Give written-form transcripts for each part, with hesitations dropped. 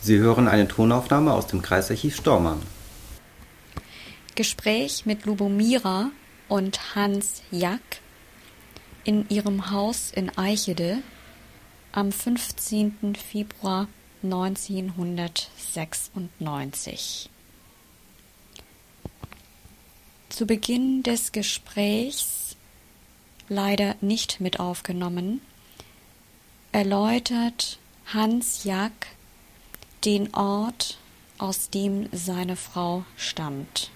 Sie hören eine Tonaufnahme aus dem Kreisarchiv Stormarn. Gespräch mit Lubomira und Hans Jack in ihrem Haus in Eichede am 15. Februar 1996. Zu Beginn des Gesprächs, leider nicht mit aufgenommen, erläutert Hans Jack den Ort, aus dem seine Frau stammt.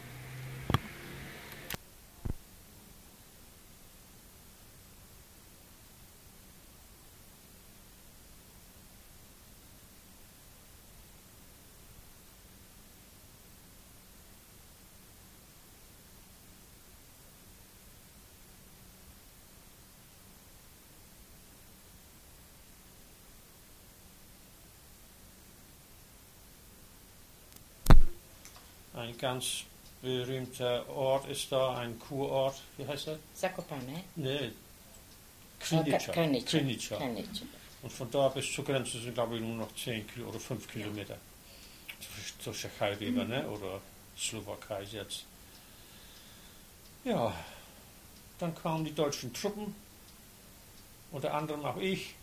Ein ganz berühmter Ort ist da, ein Kurort, wie heißt er? Zakopane? Nee, Krynica. Krynica. Und von da bis zur Grenze sind, glaube ich, nur noch 10 oder 5 Kilometer. Zur Tschechei rüber, ne? Oder Slowakei jetzt. Ja, dann kamen die deutschen Truppen, unter anderem auch ich.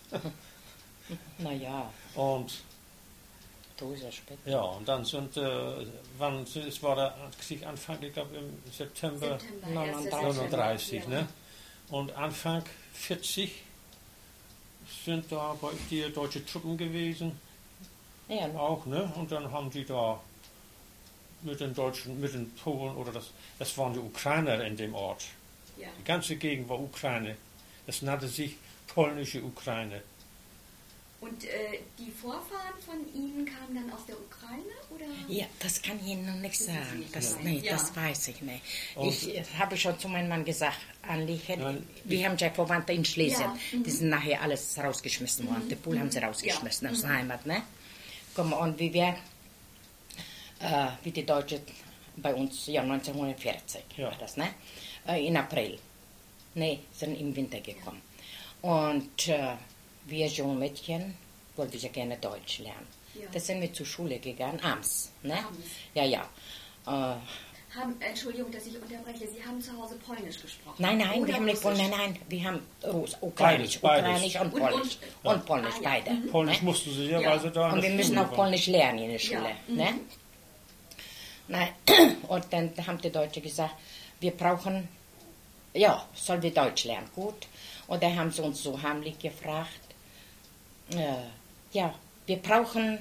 Naja. Und später. ja, und dann sind, es war der Krieg Anfang, ich glaube im September 39, ne? Und Anfang 40 sind da bei dir deutsche Truppen gewesen. Ja. Auch, ne? Und dann haben die da mit den Deutschen, mit den Polen, oder das waren die Ukrainer in dem Ort. Ja. Die ganze Gegend war Ukraine. Das nannte sich polnische Ukraine. Und die Vorfahren von Ihnen kamen dann aus der Ukraine, oder? Ja, das kann ich Ihnen noch nicht sagen. Das weiß ich nicht. Und ich habe schon zu meinem Mann gesagt, wir haben ja Verwandte in Schlesien. Ja. Die sind nachher alles rausgeschmissen worden. Die Polen haben sie rausgeschmissen aus der Heimat. Ne? Und wie die Deutschen bei uns, ja 1940 war das, ne? In April. Ne, sind im Winter gekommen. Und wir junge Mädchen wollten ja gerne Deutsch lernen. Ja. Da sind wir zur Schule gegangen, abends. Ne? Ja. Entschuldigung, dass ich unterbreche. Sie haben zu Hause Polnisch gesprochen? Nein, wir haben nicht Polnisch. Nein, wir haben Ukrainisch und Polnisch. Und Polnisch, beide. Polnisch ne? mussten Sie ja, weil Sie da. Und wir müssen auch Polnisch lernen in der Schule. Ja. Ne? Nein. Und dann haben die Deutschen gesagt, wir brauchen, sollen wir Deutsch lernen, gut. Und dann haben sie uns so heimlich gefragt, wir brauchen,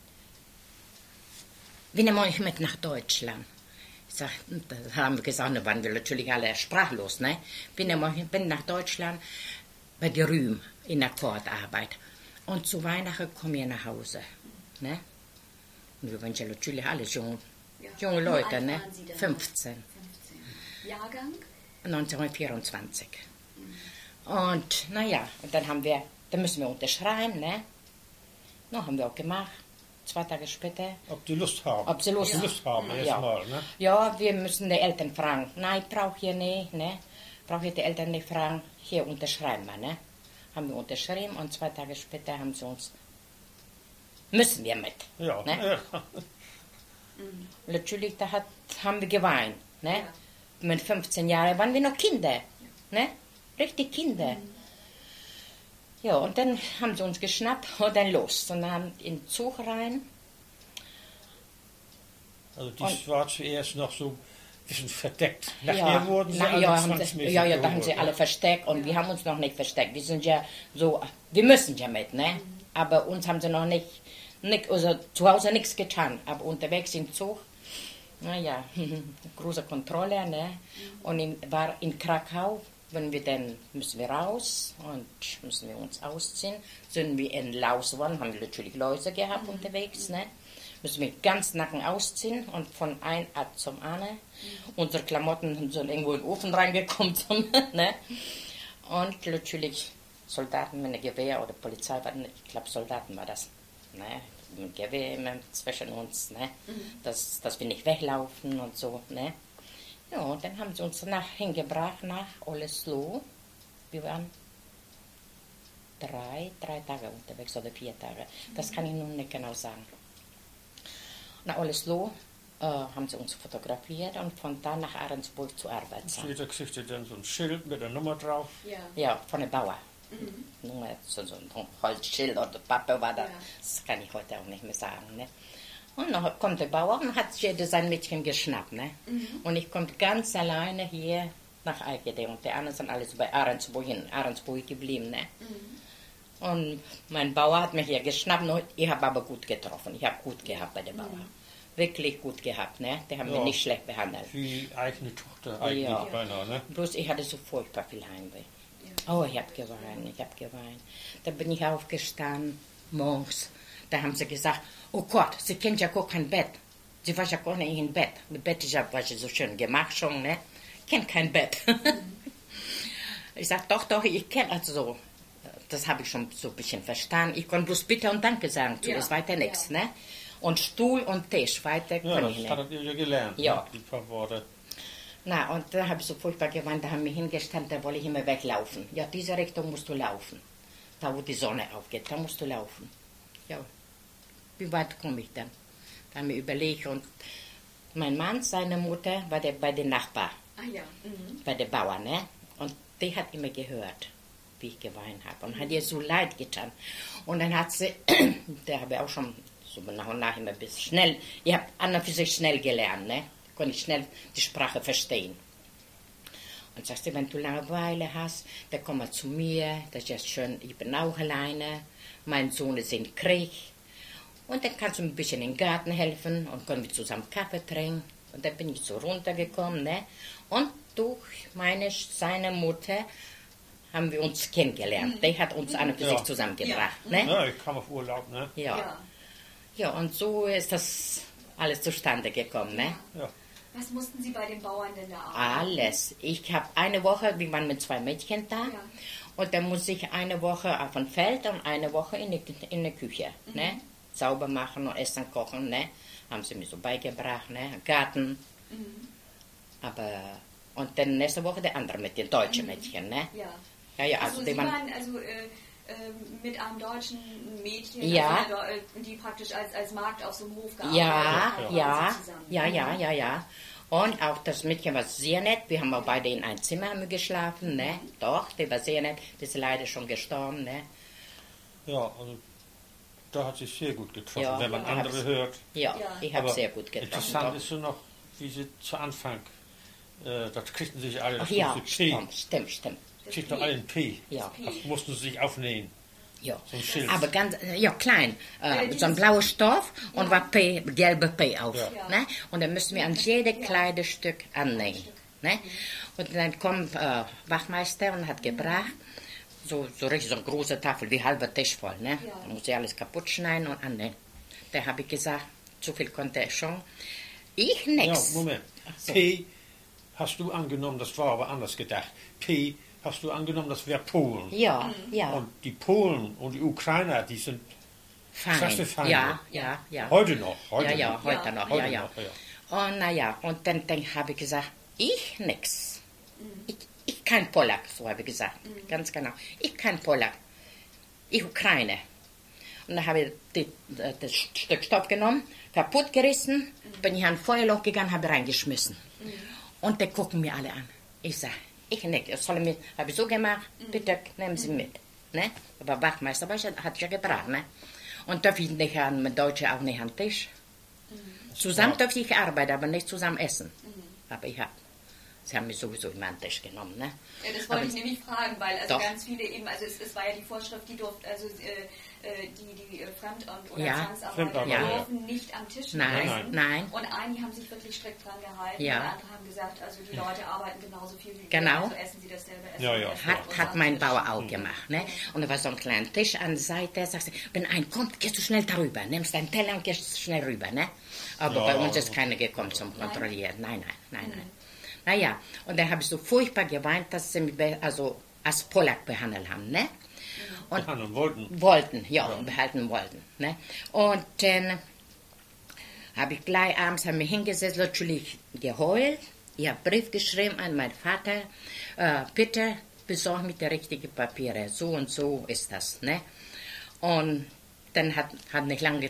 wie nehmen wir euch mit nach Deutschland? Da haben wir gesagt, da waren wir natürlich alle sprachlos, ne? Wir nehmen euch mit nach Deutschland bei der Rühm in der Akkordarbeit. Und zu Weihnachten kommen wir nach Hause, ne? Und wir waren ja natürlich alle junge Leute, ne? 15. Jahrgang? 1924. Und dann müssen wir unterschreiben, ne? Haben wir auch gemacht. 2 Tage später. Ob die Lust haben. Ob sie Lust haben, erstmal, ne? Ja, wir müssen die Eltern fragen. Nein, brauche ich nicht, ne? Brauche ich die Eltern nicht fragen. Hier unterschreiben wir, ne? Haben wir unterschrieben und 2 Tage später haben sie uns. Müssen wir mit. Ja. Ne? Ja. Natürlich, haben wir geweint, ne? Ja. Mit 15 Jahren waren wir noch Kinder, ne? Richtig Kinder. Ja, und dann haben sie uns geschnappt und dann los. Und dann in den Zug rein. Also das war zuerst noch so ein bisschen verdeckt. Nachher wurden sie alle zwangsmäßig da haben sie alle versteckt und wir haben uns noch nicht versteckt. Wir sind ja so, wir müssen ja mit, ne? Aber uns haben sie noch nicht also zu Hause nichts getan. Aber unterwegs im Zug, große Kontrolle, ne? Und war in Krakau. Wenn wir dann müssen wir raus und müssen wir uns ausziehen. Sind wir in Laus waren, haben wir natürlich Läuse gehabt unterwegs, ne? Müssen wir ganz nacken ausziehen und von ein Art zum anderen. Unsere Klamotten sind irgendwo in den Ofen reingekommen, ne? Und natürlich Soldaten mit einem Gewehr oder Polizei, ich glaube Soldaten war das, ne? Mit Gewehr zwischen uns, ne? Dass wir nicht weglaufen und so, ne? Ja, und dann haben sie uns hingebracht nach Olesloe. Wir waren drei Tage unterwegs oder 4 Tage. Das kann ich nun nicht genau sagen. Na, alles so haben sie uns fotografiert und von da nach Ahrensburg zur Arbeit. Jeder kriegte dann so ein Schild mit der Nummer drauf. Ja, von der Bauer. Nur so ein Holzschild oder Pappe war da. Das kann ich heute auch nicht mehr sagen. Ne? Und dann kommt der Bauer und hat jeder sein Mädchen geschnappt. Ne? Und ich komme ganz alleine hier nach Eichede und die anderen sind alles bei Ahrensburg in Ahrensburg geblieben. Ne? Und mein Bauer hat mich hier geschnappt, und ich habe aber gut getroffen. Ich habe gut gehabt bei dem Bauer. Wirklich gut gehabt, ne? Die haben mich nicht schlecht behandelt. Wie eigene Tochter eigentlich beinahe, ne? Bloß ich hatte so furchtbar viel Heimweh. Oh, ich habe geweint. Da bin ich aufgestanden, morgens. Da haben sie gesagt, oh Gott, sie kennt ja gar kein Bett. Sie war ja gar nicht im Bett. Das Bett ist ja so schön gemacht schon, ne? Kennt kein Bett. Ich sag, doch, ich kenne also so. Das habe ich schon so ein bisschen verstanden. Ich kann bloß Bitte und Danke sagen, zu ist weiter nichts, ne? Und Stuhl und Tisch, weiter kann ich nicht. Das hattet ihr ja gelernt, ja. Ne? Die paar Worte. Na, und da habe ich so furchtbar geweint, da haben wir hingestellt, da wollte ich immer weglaufen. Ja, diese Richtung musst du laufen. Da, wo die Sonne aufgeht, da musst du laufen. Ja, wie weit komme ich dann? Da haben wir überlegt und mein Mann, seine Mutter, war bei den Nachbarn. Bei den Bauern, ne? Und die hat immer gehört, wie ich geweint habe und hat ihr so leid getan. Und dann hat sie, der habe ich auch schon so nach und nach immer ein bisschen schnell, ich habe an und für sich schnell gelernt, ne? Konnte ich schnell die Sprache verstehen. Und sagst du, wenn du Langeweile hast, dann komm mal zu mir, das ist ja schön, ich bin auch alleine, mein Sohn ist im Krieg. Und dann kannst du mir ein bisschen im Garten helfen und können wir zusammen Kaffee trinken. Und dann bin ich so runtergekommen, ne? Und durch seine Mutter haben wir uns kennengelernt. Die hat uns an und für sich zusammengebracht, ne? Ja, ich kam auf Urlaub, ne? Ja, und so ist das alles zustande gekommen, ne? Ja. Was mussten Sie bei den Bauern denn da arbeiten? Alles. Ich habe eine Woche, wir waren mit 2 Mädchen da. Ja. Und dann muss ich eine Woche auf dem Feld und eine Woche in der Küche, ne? Sauber machen und Essen kochen, ne? Haben sie mir so beigebracht, ne? Garten. Aber, und dann nächste Woche der andere mit den deutschen Mädchen, ne? Ja, Also Sie waren mit einem deutschen Mädchen, die praktisch als Magd auf so einem Hof gearbeitet haben. Ja. Und auch das Mädchen war sehr nett. Wir haben auch beide in ein Zimmer geschlafen, ne? Doch, die war sehr nett. Die ist leider schon gestorben, ne? Ja, also da hat sich sehr gut getroffen, wenn man andere hört. Ja, ich habe sehr gut getroffen. Interessant ist so noch, wie sie zu Anfang, da kriegten sich alle das Stimmt. Kriegt doch alle ein P. Ja. Das mussten sie sich aufnähen. Ja, so ein Schild. Aber ganz, klein. So ein blauer Stoff und war P, gelbe P auf. Ja. Ne? Und dann müssen wir an jedes Kleidestück annähen. Ne? Und dann kommt Wachmeister und hat gebracht, so richtig so eine große Tafel, wie halber Tisch voll. Ne? Da muss ich alles kaputt schneiden und annähen. Da habe ich gesagt, zu viel konnte er schon. Ich nix. Ja, Moment. So. P hast du angenommen, das war aber anders gedacht. P hast du angenommen, das wäre Polen. Ja. Und die Polen und die Ukrainer, die sind krasse Feinde. Ja. Heute noch. Heute noch. Und dann habe ich gesagt, ich nix. Ich kein Polak, so habe ich gesagt. Ganz genau. Ich kein Polak. Ich Ukraine. Und dann habe ich das Stück Stoff genommen, kaputt gerissen, bin ich an ein Feuerloch gegangen, habe reingeschmissen. Und die gucken mir alle an. Ich sage, ich nicht. Das habe ich so gemacht, bitte nehmen Sie mit. Ne? Aber Wachmeister hat ja gebracht. Ne? Und darf ich nicht mit Deutschen auch nicht an den Tisch. Zusammen darf ich arbeiten, aber nicht zusammen essen. Aber sie haben mich sowieso immer an den Tisch genommen. Ne? Ja, das wollte ich nämlich fragen, weil ganz viele eben, es war ja die Vorschrift, die durften, also die Fremd- oder Zwangsarbeiter durften nicht am Tisch essen. Nein. Und einige haben sich wirklich strikt dran gehalten. Ja. Und andere haben gesagt, also die Leute arbeiten genauso viel wie wir, also essen sie dasselbe Essen. Hat mein Bauer auch gemacht. Ne? Und da war so ein kleiner Tisch an der Seite. Sagst du, wenn ein kommt, gehst du schnell darüber. Nimmst deinen Teller und gehst schnell rüber. Ne? Aber bei uns ist keiner gekommen zum Kontrollieren. Nein. Naja, und dann habe ich so furchtbar geweint, dass sie mich als Polak behandelt haben. Ne? Und behandeln wollten. Behalten wollten. Ne? Und dann habe ich gleich abends mich hingesetzt, natürlich geheult. Ich habe einen Brief geschrieben an meinen Vater, bitte besorg mit der richtigen Papiere, so und so ist das, ne? Und dann hat nicht lange